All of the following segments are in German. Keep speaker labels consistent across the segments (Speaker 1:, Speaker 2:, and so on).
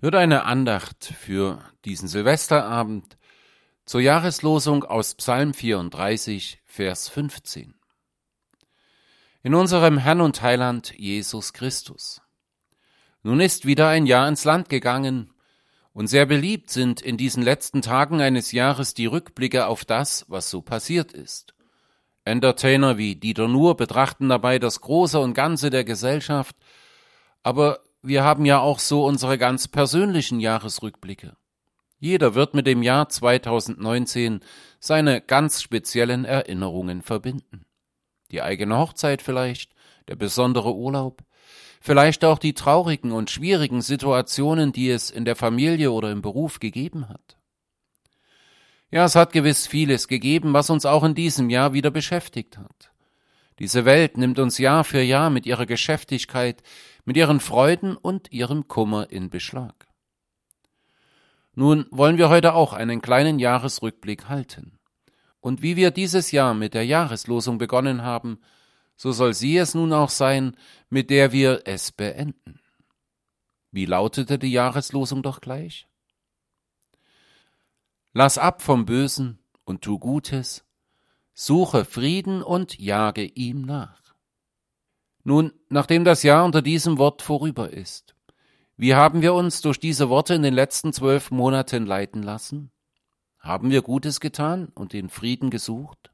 Speaker 1: Hört eine Andacht für diesen Silvesterabend zur Jahreslosung aus Psalm 34, Vers 15. In unserem Herrn und Heiland Jesus Christus. Nun ist wieder ein Jahr ins Land gegangen, und sehr beliebt sind in diesen letzten Tagen eines Jahres die Rückblicke auf das, was so passiert ist. Entertainer wie Dieter Nuhr betrachten dabei das Große und Ganze der Gesellschaft, aber wir haben ja auch so unsere ganz persönlichen Jahresrückblicke. Jeder wird mit dem Jahr 2019 seine ganz speziellen Erinnerungen verbinden. Die eigene Hochzeit vielleicht, der besondere Urlaub, vielleicht auch die traurigen und schwierigen Situationen, die es in der Familie oder im Beruf gegeben hat. Ja, es hat gewiss vieles gegeben, was uns auch in diesem Jahr wieder beschäftigt hat. Diese Welt nimmt uns Jahr für Jahr mit ihrer Geschäftigkeit, mit ihren Freuden und ihrem Kummer in Beschlag. Nun wollen wir heute auch einen kleinen Jahresrückblick halten. Und wie wir dieses Jahr mit der Jahreslosung begonnen haben, so soll sie es nun auch sein, mit der wir es beenden. Wie lautete die Jahreslosung doch gleich? Lass ab vom Bösen und tu Gutes, suche Frieden und jage ihm nach. Nun, nachdem das Jahr unter diesem Wort vorüber ist, wie haben wir uns durch diese Worte in den letzten 12 Monaten leiten lassen? Haben wir Gutes getan und den Frieden gesucht?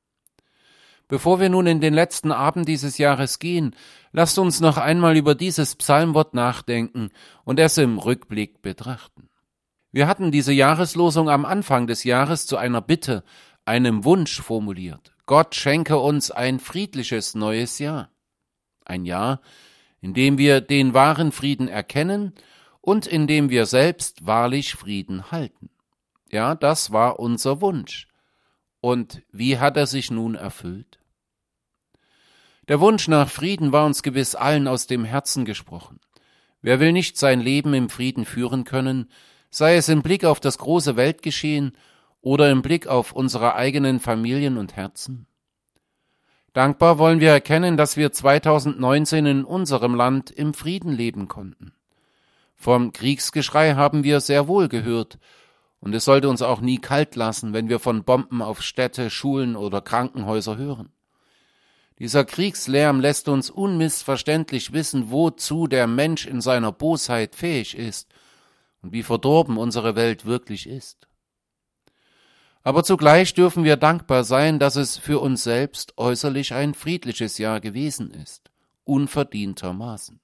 Speaker 1: Bevor wir nun in den letzten Abend dieses Jahres gehen, lasst uns noch einmal über dieses Psalmwort nachdenken und es im Rückblick betrachten. Wir hatten diese Jahreslosung am Anfang des Jahres zu einer Bitte, einem Wunsch formuliert. Gott schenke uns ein friedliches neues Jahr. Ein Jahr, in dem wir den wahren Frieden erkennen und in dem wir selbst wahrlich Frieden halten. Ja, das war unser Wunsch. Und wie hat er sich nun erfüllt? Der Wunsch nach Frieden war uns gewiss allen aus dem Herzen gesprochen. Wer will nicht sein Leben im Frieden führen können, sei es im Blick auf das große Weltgeschehen oder im Blick auf unsere eigenen Familien und Herzen? Dankbar wollen wir erkennen, dass wir 2019 in unserem Land im Frieden leben konnten. Vom Kriegsgeschrei haben wir sehr wohl gehört, und es sollte uns auch nie kalt lassen, wenn wir von Bomben auf Städte, Schulen oder Krankenhäuser hören. Dieser Kriegslärm lässt uns unmissverständlich wissen, wozu der Mensch in seiner Bosheit fähig ist und wie verdorben unsere Welt wirklich ist. Aber zugleich dürfen wir dankbar sein, dass es für uns selbst äußerlich ein friedliches Jahr gewesen ist, unverdientermaßen.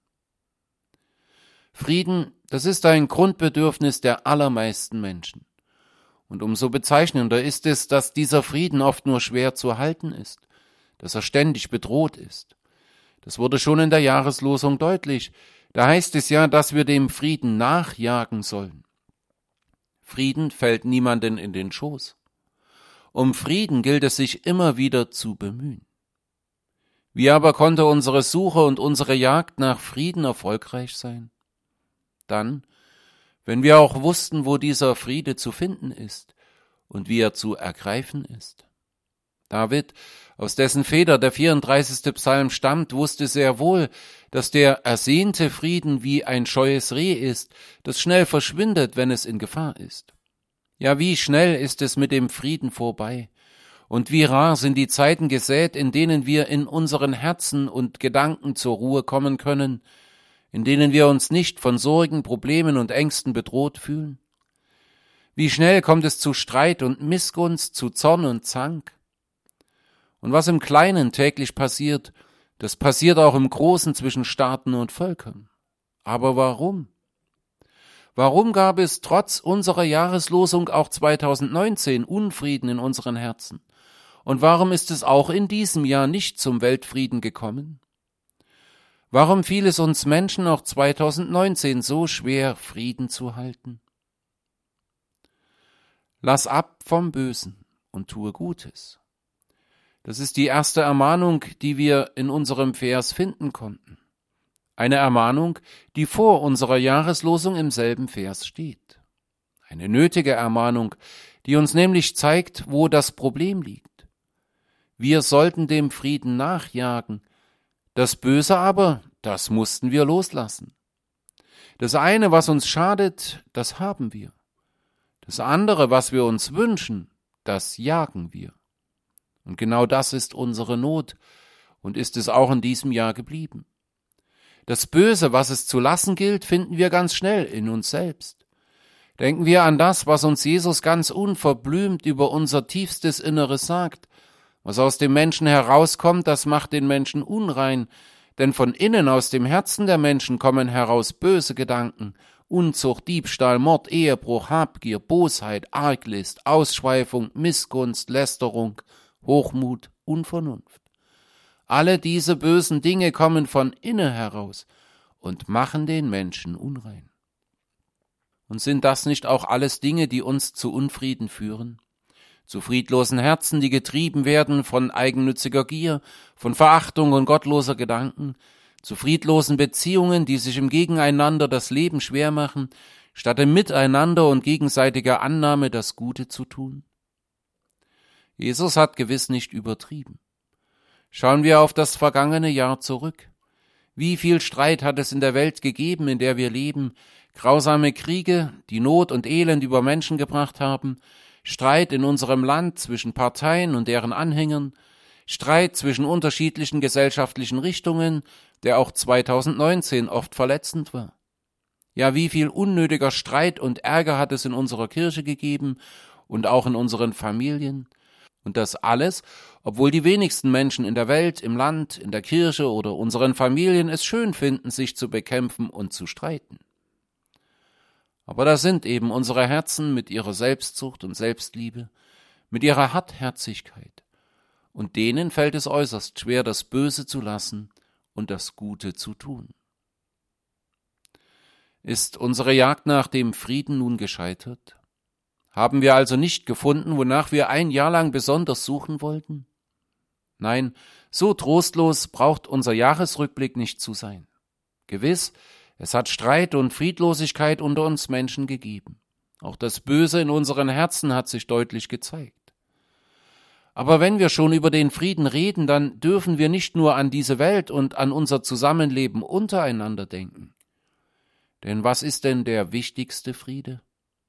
Speaker 1: Frieden, das ist ein Grundbedürfnis der allermeisten Menschen. Und umso bezeichnender ist es, dass dieser Frieden oft nur schwer zu halten ist, dass er ständig bedroht ist. Das wurde schon in der Jahreslosung deutlich. Da heißt es ja, dass wir dem Frieden nachjagen sollen. Frieden fällt niemanden in den Schoß. Um Frieden gilt es sich immer wieder zu bemühen. Wie aber konnte unsere Suche und unsere Jagd nach Frieden erfolgreich sein? Dann, wenn wir auch wussten, wo dieser Friede zu finden ist und wie er zu ergreifen ist. David, aus dessen Feder der 34. Psalm stammt, wusste sehr wohl, dass der ersehnte Frieden wie ein scheues Reh ist, das schnell verschwindet, wenn es in Gefahr ist. Ja, wie schnell ist es mit dem Frieden vorbei, und wie rar sind die Zeiten gesät, in denen wir in unseren Herzen und Gedanken zur Ruhe kommen können, in denen wir uns nicht von Sorgen, Problemen und Ängsten bedroht fühlen. Wie schnell kommt es zu Streit und Missgunst, zu Zorn und Zank. Und was im Kleinen täglich passiert, das passiert auch im Großen zwischen Staaten und Völkern. Aber warum? Warum gab es trotz unserer Jahreslosung auch 2019 Unfrieden in unseren Herzen? Und warum ist es auch in diesem Jahr nicht zum Weltfrieden gekommen? Warum fiel es uns Menschen auch 2019 so schwer, Frieden zu halten? Lass ab vom Bösen und tue Gutes. Das ist die erste Ermahnung, die wir in unserem Vers finden konnten. Eine Ermahnung, die vor unserer Jahreslosung im selben Vers steht. Eine nötige Ermahnung, die uns nämlich zeigt, wo das Problem liegt. Wir sollten dem Frieden nachjagen, das Böse aber, das mussten wir loslassen. Das eine, was uns schadet, das haben wir. Das andere, was wir uns wünschen, das jagen wir. Und genau das ist unsere Not und ist es auch in diesem Jahr geblieben. Das Böse, was es zu lassen gilt, finden wir ganz schnell in uns selbst. Denken wir an das, was uns Jesus ganz unverblümt über unser tiefstes Inneres sagt. Was aus dem Menschen herauskommt, das macht den Menschen unrein, denn von innen aus dem Herzen der Menschen kommen heraus böse Gedanken, Unzucht, Diebstahl, Mord, Ehebruch, Habgier, Bosheit, Arglist, Ausschweifung, Missgunst, Lästerung, Hochmut, Unvernunft. Alle diese bösen Dinge kommen von innen heraus und machen den Menschen unrein. Und sind das nicht auch alles Dinge, die uns zu Unfrieden führen? Zu friedlosen Herzen, die getrieben werden von eigennütziger Gier, von Verachtung und gottloser Gedanken, zu friedlosen Beziehungen, die sich im Gegeneinander das Leben schwer machen, statt im Miteinander und gegenseitiger Annahme das Gute zu tun? Jesus hat gewiss nicht übertrieben. Schauen wir auf das vergangene Jahr zurück. Wie viel Streit hat es in der Welt gegeben, in der wir leben, grausame Kriege, die Not und Elend über Menschen gebracht haben, Streit in unserem Land zwischen Parteien und deren Anhängern, Streit zwischen unterschiedlichen gesellschaftlichen Richtungen, der auch 2019 oft verletzend war. Ja, wie viel unnötiger Streit und Ärger hat es in unserer Kirche gegeben und auch in unseren Familien. Und das alles, obwohl die wenigsten Menschen in der Welt, im Land, in der Kirche oder unseren Familien es schön finden, sich zu bekämpfen und zu streiten. Aber da sind eben unsere Herzen mit ihrer Selbstsucht und Selbstliebe, mit ihrer Hartherzigkeit. Und denen fällt es äußerst schwer, das Böse zu lassen und das Gute zu tun. Ist unsere Jagd nach dem Frieden nun gescheitert? Haben wir also nicht gefunden, wonach wir ein Jahr lang besonders suchen wollten? Nein, so trostlos braucht unser Jahresrückblick nicht zu sein. Gewiss, es hat Streit und Friedlosigkeit unter uns Menschen gegeben. Auch das Böse in unseren Herzen hat sich deutlich gezeigt. Aber wenn wir schon über den Frieden reden, dann dürfen wir nicht nur an diese Welt und an unser Zusammenleben untereinander denken. Denn was ist denn der wichtigste Friede?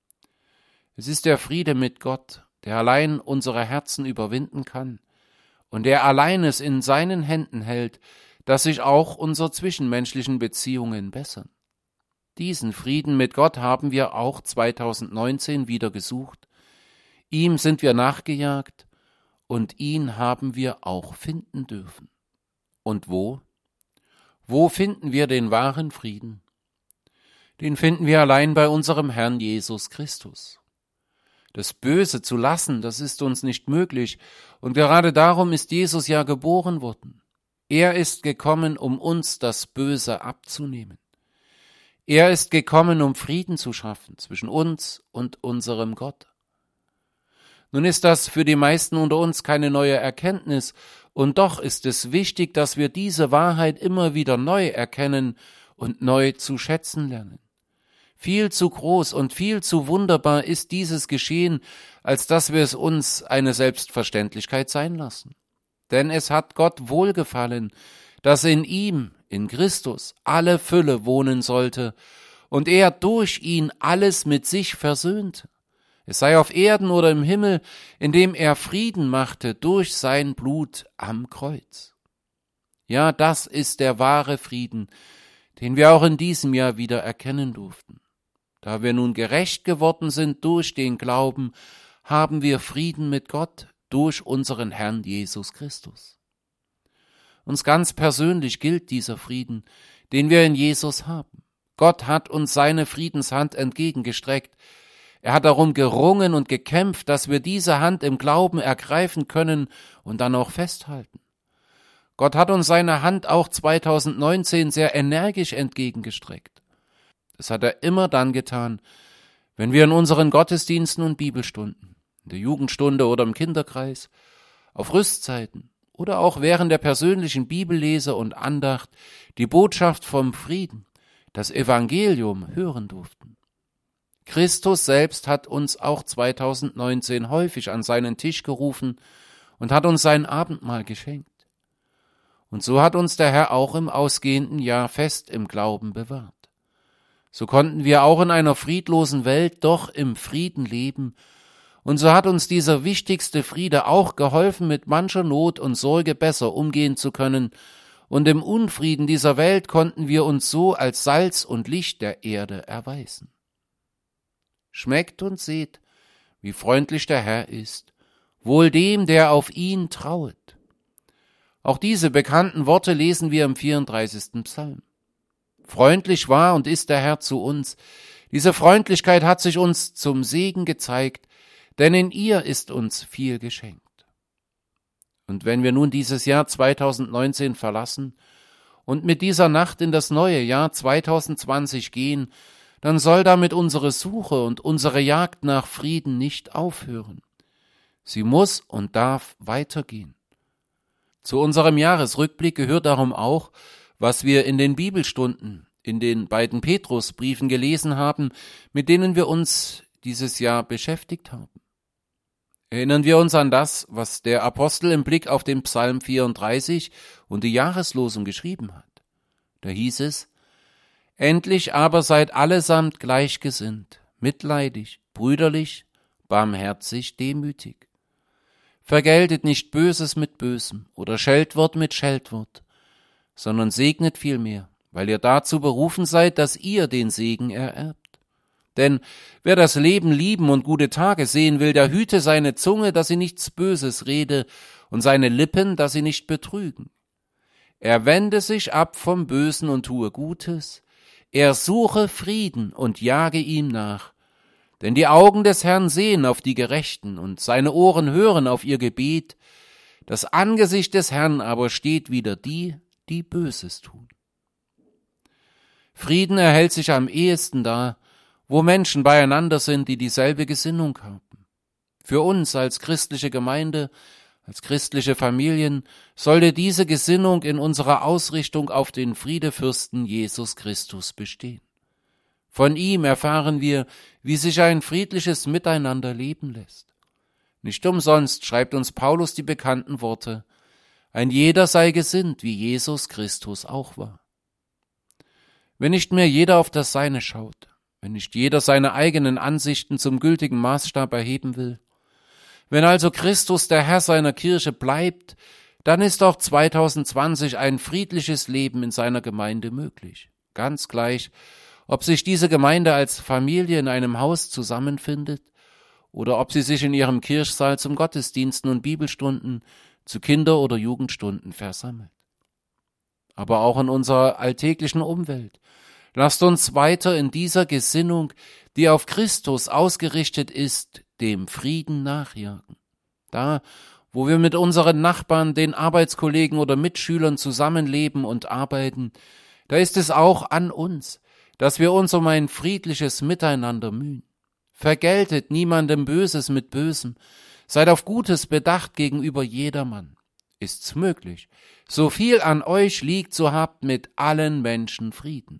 Speaker 1: Es ist der Friede mit Gott, der allein unsere Herzen überwinden kann und der allein es in seinen Händen hält, dass sich auch unsere zwischenmenschlichen Beziehungen bessern. Diesen Frieden mit Gott haben wir auch 2019 wieder gesucht. Ihm sind wir nachgejagt und ihn haben wir auch finden dürfen. Und wo? Wo finden wir den wahren Frieden? Den finden wir allein bei unserem Herrn Jesus Christus. Das Böse zu lassen, das ist uns nicht möglich, und gerade darum ist Jesus ja geboren worden. Er ist gekommen, um uns das Böse abzunehmen. Er ist gekommen, um Frieden zu schaffen zwischen uns und unserem Gott. Nun ist das für die meisten unter uns keine neue Erkenntnis, und doch ist es wichtig, dass wir diese Wahrheit immer wieder neu erkennen und neu zu schätzen lernen. Viel zu groß und viel zu wunderbar ist dieses Geschehen, als dass wir es uns eine Selbstverständlichkeit sein lassen. Denn es hat Gott wohlgefallen, dass in ihm, in Christus, alle Fülle wohnen sollte und er durch ihn alles mit sich versöhnte. Es sei auf Erden oder im Himmel, indem er Frieden machte durch sein Blut am Kreuz. Ja, das ist der wahre Frieden, den wir auch in diesem Jahr wieder erkennen durften. Da wir nun gerecht geworden sind durch den Glauben, haben wir Frieden mit Gott durch unseren Herrn Jesus Christus. Uns ganz persönlich gilt dieser Frieden, den wir in Jesus haben. Gott hat uns seine Friedenshand entgegengestreckt. Er hat darum gerungen und gekämpft, dass wir diese Hand im Glauben ergreifen können und dann auch festhalten. Gott hat uns seine Hand auch 2019 sehr energisch entgegengestreckt. Das hat er immer dann getan, wenn wir in unseren Gottesdiensten und Bibelstunden, in der Jugendstunde oder im Kinderkreis, auf Rüstzeiten oder auch während der persönlichen Bibellese und Andacht die Botschaft vom Frieden, das Evangelium hören durften. Christus selbst hat uns auch 2019 häufig an seinen Tisch gerufen und hat uns sein Abendmahl geschenkt. Und so hat uns der Herr auch im ausgehenden Jahr fest im Glauben bewahrt. So konnten wir auch in einer friedlosen Welt doch im Frieden leben, und so hat uns dieser wichtigste Friede auch geholfen, mit mancher Not und Sorge besser umgehen zu können, und im Unfrieden dieser Welt konnten wir uns so als Salz und Licht der Erde erweisen. Schmeckt und seht, wie freundlich der Herr ist, wohl dem, der auf ihn trauet. Auch diese bekannten Worte lesen wir im 34. Psalm. Freundlich war und ist der Herr zu uns. Diese Freundlichkeit hat sich uns zum Segen gezeigt, denn in ihr ist uns viel geschenkt. Und wenn wir nun dieses Jahr 2019 verlassen und mit dieser Nacht in das neue Jahr 2020 gehen, dann soll damit unsere Suche und unsere Jagd nach Frieden nicht aufhören. Sie muss und darf weitergehen. Zu unserem Jahresrückblick gehört darum auch, was wir in den Bibelstunden, in den beiden Petrusbriefen gelesen haben, mit denen wir uns dieses Jahr beschäftigt haben. Erinnern wir uns an das, was der Apostel im Blick auf den Psalm 34 und die Jahreslosung geschrieben hat. Da hieß es: Endlich aber seid allesamt gleichgesinnt, mitleidig, brüderlich, barmherzig, demütig. Vergeltet nicht Böses mit Bösem oder Scheltwort mit Scheltwort, sondern segnet vielmehr, weil ihr dazu berufen seid, dass ihr den Segen ererbt. Denn wer das Leben lieben und gute Tage sehen will, der hüte seine Zunge, dass sie nichts Böses rede, und seine Lippen, dass sie nicht betrügen. Er wende sich ab vom Bösen und tue Gutes, er suche Frieden und jage ihm nach. Denn die Augen des Herrn sehen auf die Gerechten, und seine Ohren hören auf ihr Gebet. Das Angesicht des Herrn aber steht wider die, die Böses tun. Frieden erhält sich am ehesten da, wo Menschen beieinander sind, die dieselbe Gesinnung haben. Für uns als christliche Gemeinde, als christliche Familien, sollte diese Gesinnung in unserer Ausrichtung auf den Friedefürsten Jesus Christus bestehen. Von ihm erfahren wir, wie sich ein friedliches Miteinander leben lässt. Nicht umsonst schreibt uns Paulus die bekannten Worte: Ein jeder sei gesinnt, wie Jesus Christus auch war. Wenn nicht mehr jeder auf das Seine schaut, wenn nicht jeder seine eigenen Ansichten zum gültigen Maßstab erheben will, wenn also Christus der Herr seiner Kirche bleibt, dann ist auch 2020 ein friedliches Leben in seiner Gemeinde möglich. Ganz gleich, ob sich diese Gemeinde als Familie in einem Haus zusammenfindet oder ob sie sich in ihrem Kirchsaal zum Gottesdiensten und Bibelstunden, zu Kinder- oder Jugendstunden versammelt. Aber auch in unserer alltäglichen Umwelt. Lasst uns weiter in dieser Gesinnung, die auf Christus ausgerichtet ist, dem Frieden nachjagen. Da, wo wir mit unseren Nachbarn, den Arbeitskollegen oder Mitschülern zusammenleben und arbeiten, da ist es auch an uns, dass wir uns um ein friedliches Miteinander mühen. Vergeltet niemandem Böses mit Bösem, seid auf Gutes bedacht gegenüber jedermann. Ist's möglich, so viel an euch liegt, so habt mit allen Menschen Frieden.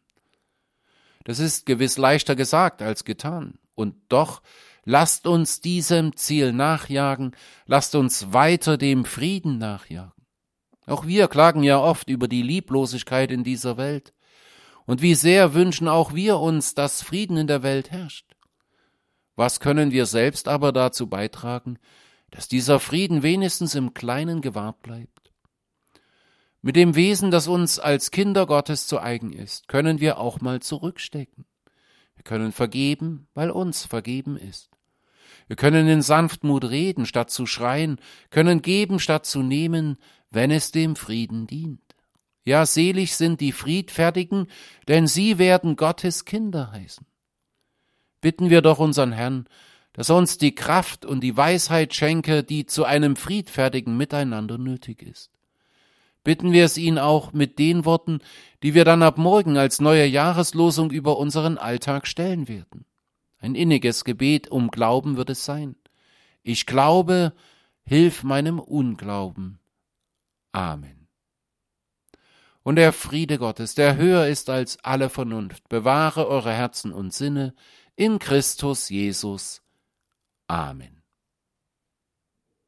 Speaker 1: Das ist gewiss leichter gesagt als getan, und doch lasst uns diesem Ziel nachjagen, lasst uns weiter dem Frieden nachjagen. Auch wir klagen ja oft über die Lieblosigkeit in dieser Welt. Und wie sehr wünschen auch wir uns, dass Frieden in der Welt herrscht. Was können wir selbst aber dazu beitragen, dass dieser Frieden wenigstens im Kleinen gewahrt bleibt? Mit dem Wesen, das uns als Kinder Gottes zu eigen ist, können wir auch mal zurückstecken. Wir können vergeben, weil uns vergeben ist. Wir können in Sanftmut reden, statt zu schreien, können geben, statt zu nehmen, wenn es dem Frieden dient. Ja, selig sind die Friedfertigen, denn sie werden Gottes Kinder heißen. Bitten wir doch unseren Herrn, dass er uns die Kraft und die Weisheit schenke, die zu einem friedfertigen Miteinander nötig ist. Bitten wir es ihn auch mit den Worten, die wir dann ab morgen als neue Jahreslosung über unseren Alltag stellen werden. Ein inniges Gebet um Glauben wird es sein. Ich glaube, hilf meinem Unglauben. Amen. Und der Friede Gottes, der höher ist als alle Vernunft, bewahre eure Herzen und Sinne in Christus Jesus. Amen.